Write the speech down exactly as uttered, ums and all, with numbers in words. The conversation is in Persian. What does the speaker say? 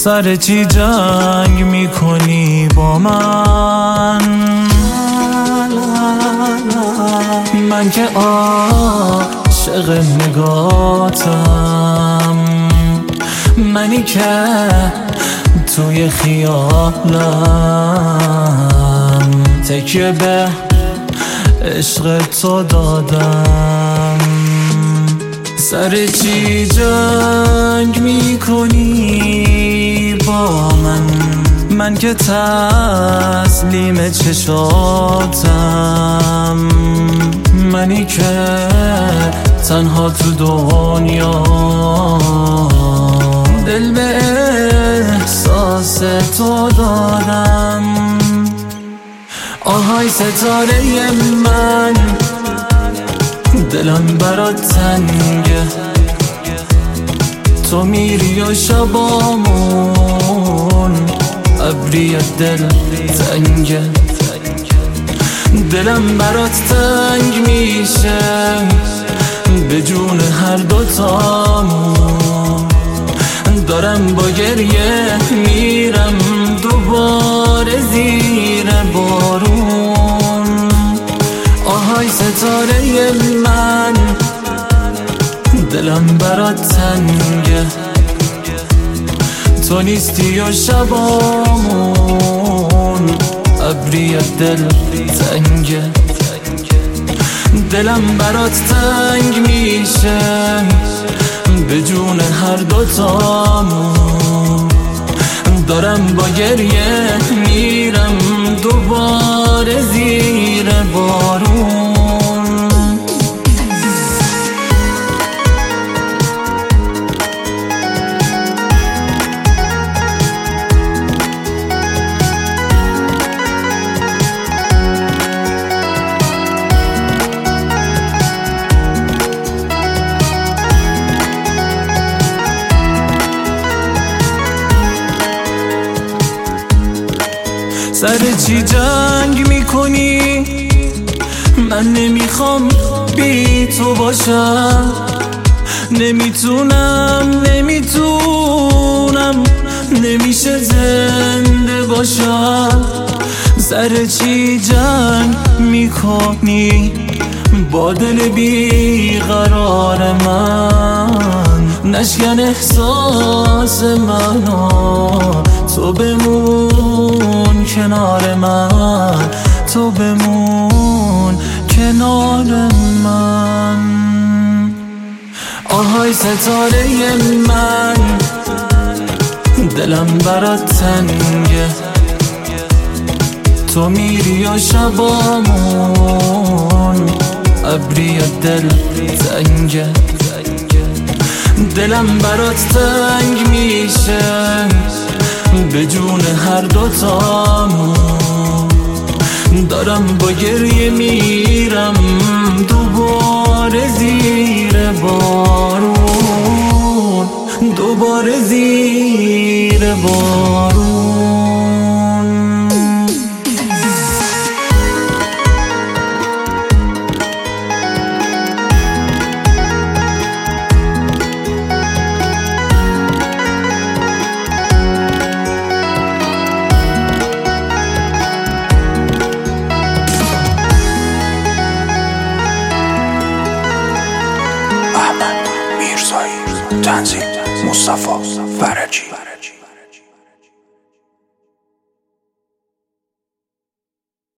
سر چی جنگ میکنی با من؟ من که عاشق نگاتم، منی که توی خیالم تکیه به عشق تو دادم. سر چی جنگ میکنی با من؟ من که تسلیم چشاتم، منی که تنها تو دنیا دل به احساس تو دارم. آهای ستاره من، دلم برات تنگه، تو میری و شبامون ابری دل تنگه. دلم برات تنگ میشه به جون هر دوتامون، دارم با گریه میرم دوباره زیر بارون. آهای ستاره من، دلم برات تنگه، تو نیستی و شبامون ابری دل تنگه. دلم برات تنگ میشه به جون هر دوتامون، دارم با گریه میرم دوباره زیر بارون. سر چی جنگ میکنی؟ من نمیخوام بی تو باشم، نمیتونم نمیتونم نمیشه زنده باشم. سر چی جنگ میکنی با دل بیقرار من؟ نشکن احساس منو، تو بمون کنار من، تو بمون کنار من. آهای ستاره من، دلم برات تنگه، تو میری و شبامون ابری دل تنگه. دلم برات تنگ میشه به جون هر دوتامون، دارم با گریه میرم دوباره زیر بارون، دوباره زیر بارون. احمد میرزایی، تنظیم مصطفی فرجی.